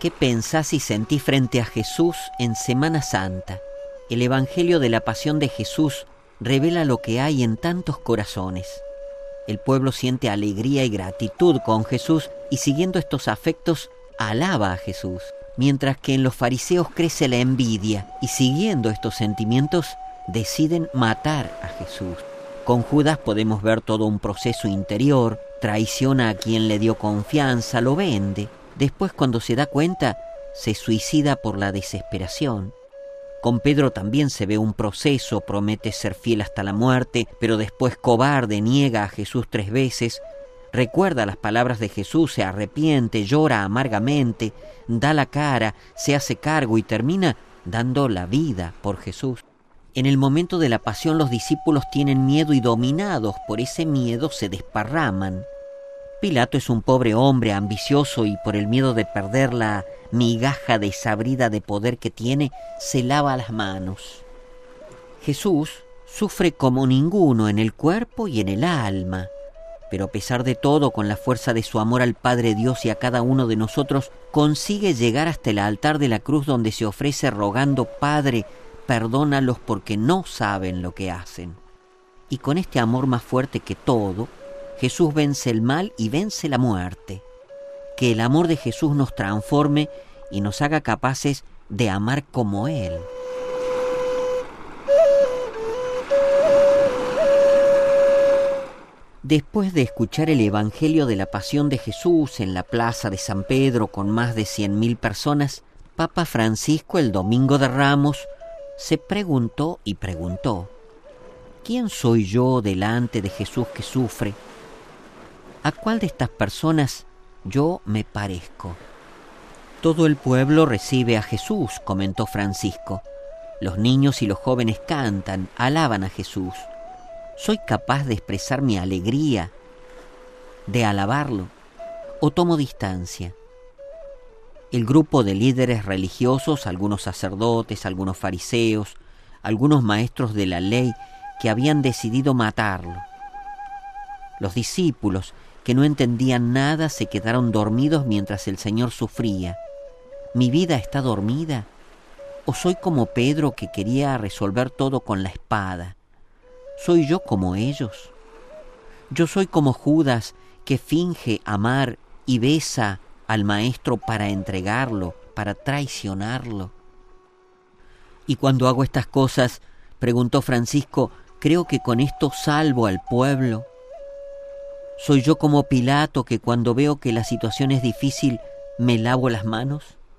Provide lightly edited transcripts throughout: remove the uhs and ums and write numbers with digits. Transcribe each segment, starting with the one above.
¿Qué pensás y sentís frente a Jesús en Semana Santa? El Evangelio de la Pasión de Jesús revela lo que hay en tantos corazones. El pueblo siente alegría y gratitud con Jesús y siguiendo estos afectos alaba a Jesús, mientras que en los fariseos crece la envidia y siguiendo estos sentimientos deciden matar a Jesús. Con Judas podemos ver todo un proceso interior, traiciona a quien le dio confianza, lo vende. Después, cuando se da cuenta, se suicida por la desesperación. Con Pedro también se ve un proceso, promete ser fiel hasta la muerte, pero después cobarde niega a Jesús 3 veces, recuerda las palabras de Jesús, se arrepiente, llora amargamente, da la cara, se hace cargo y termina dando la vida por Jesús. En el momento de la pasión los discípulos tienen miedo y dominados por ese miedo se desparraman. Pilato es un pobre hombre ambicioso y por el miedo de perder la migaja desabrida de poder que tiene, se lava las manos. Jesús sufre como ninguno en el cuerpo y en el alma, pero a pesar de todo, con la fuerza de su amor al Padre Dios y a cada uno de nosotros, consigue llegar hasta el altar de la cruz donde se ofrece rogando: Padre, perdónalos porque no saben lo que hacen. Y con este amor más fuerte que todo, Jesús vence el mal y vence la muerte. Que el amor de Jesús nos transforme y nos haga capaces de amar como Él. Después de escuchar el Evangelio de la Pasión de Jesús en la plaza de San Pedro con más de 100.000 personas, Papa Francisco el Domingo de Ramos se preguntó y preguntó: ¿quién soy yo delante de Jesús que sufre? ¿A cuál de estas personas yo me parezco? Todo el pueblo recibe a Jesús, comentó Francisco. Los niños y los jóvenes cantan, alaban a Jesús. ¿Soy capaz de expresar mi alegría, de alabarlo, o tomo distancia? El grupo de líderes religiosos, algunos sacerdotes, algunos fariseos, algunos maestros de la ley que habían decidido matarlo. Los discípulos, que no entendían nada, se quedaron dormidos mientras el Señor sufría. ¿Mi vida está dormida? ¿O soy como Pedro, que quería resolver todo con la espada? ¿Soy yo como ellos? ¿Yo soy como Judas, que finge amar y besa al Maestro para entregarlo, para traicionarlo? Y cuando hago estas cosas, preguntó Francisco, ¿creo que con esto salvo al pueblo? ¿Soy yo como Pilato, que cuando veo que la situación es difícil, me lavo las manos?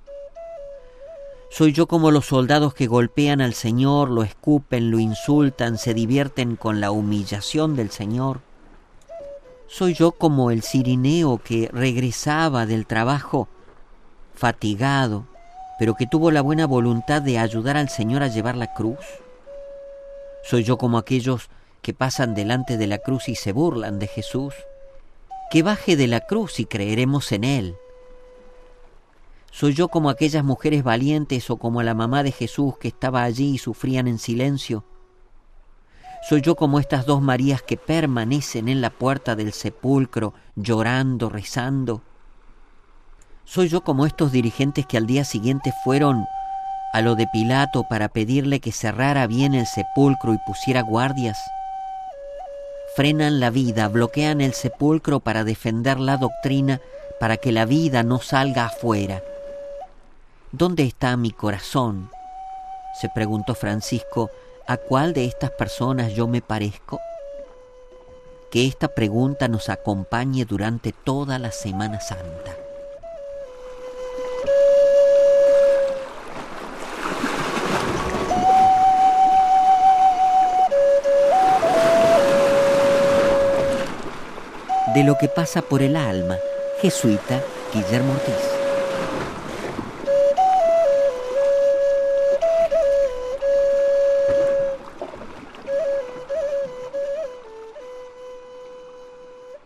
¿Soy yo como los soldados que golpean al Señor, lo escupen, lo insultan, se divierten con la humillación del Señor? ¿Soy yo como el cirineo que regresaba del trabajo fatigado, pero que tuvo la buena voluntad de ayudar al Señor a llevar la cruz? ¿Soy yo como aquellos que pasan delante de la cruz y se burlan de Jesús? Que baje de la cruz y creeremos en Él. ¿Soy yo como aquellas mujeres valientes o como la mamá de Jesús que estaba allí y sufrían en silencio? ¿Soy yo como estas 2 Marías que permanecen en la puerta del sepulcro llorando, rezando? ¿Soy yo como estos dirigentes que al día siguiente fueron a lo de Pilato para pedirle que cerrara bien el sepulcro y pusiera guardias? Frenan la vida, bloquean el sepulcro para defender la doctrina, para que la vida no salga afuera. ¿Dónde está mi corazón?, se preguntó Francisco. ¿A cuál de estas personas yo me parezco? Que esta pregunta nos acompañe durante toda la Semana Santa. De lo que pasa por el alma, jesuita Guillermo Ortiz.